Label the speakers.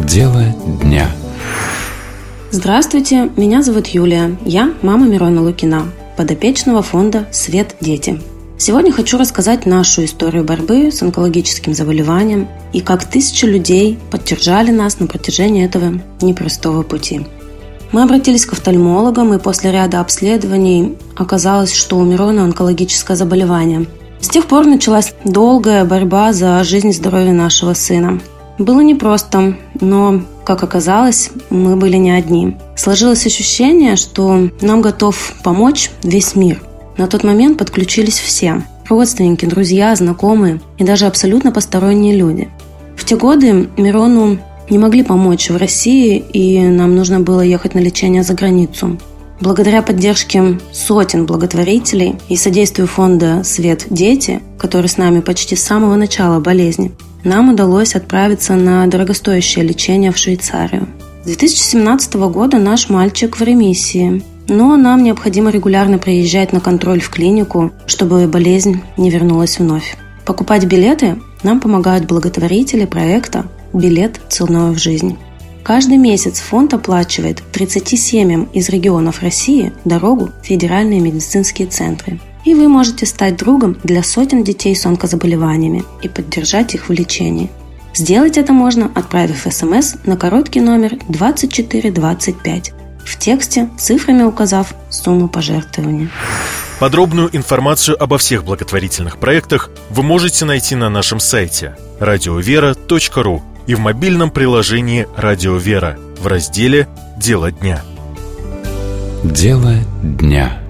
Speaker 1: Дело дня.
Speaker 2: Здравствуйте, меня зовут Юлия. Я мама Мирона Лукина, подопечного фонда «Свет. Дети». Сегодня хочу рассказать нашу историю борьбы с онкологическим заболеванием и как тысячи людей поддержали нас на протяжении этого непростого пути. Мы обратились к офтальмологам, и после ряда обследований оказалось, что у Мирона онкологическое заболевание. С тех пор началась долгая борьба за жизнь и здоровье нашего сына. Было непросто, но, как оказалось, мы были не одни. Сложилось ощущение, что нам готов помочь весь мир. На тот момент подключились все – родственники, друзья, знакомые и даже абсолютно посторонние люди. В те годы Мирону не могли помочь в России, и нам нужно было ехать на лечение за границу. Благодаря поддержке сотен благотворителей и содействию фонда «Свет. Дети», который с нами почти с самого начала болезни, нам удалось отправиться на дорогостоящее лечение в Швейцарию. С 2017 года наш мальчик в ремиссии, но нам необходимо регулярно приезжать на контроль в клинику, чтобы болезнь не вернулась вновь. Покупать билеты нам помогают благотворители проекта «Билет ценой в жизнь». Каждый месяц фонд оплачивает 30 семьям из регионов России дорогу в федеральные медицинские центры. И вы можете стать другом для сотен детей с онкозаболеваниями и поддержать их в лечении. Сделать это можно, отправив СМС на короткий номер 2425, в тексте цифрами указав сумму пожертвования.
Speaker 3: Подробную информацию обо всех благотворительных проектах вы можете найти на нашем сайте radiovera.ru и в мобильном приложении «Радио Вера» в разделе «Дело дня».
Speaker 1: Дело дня.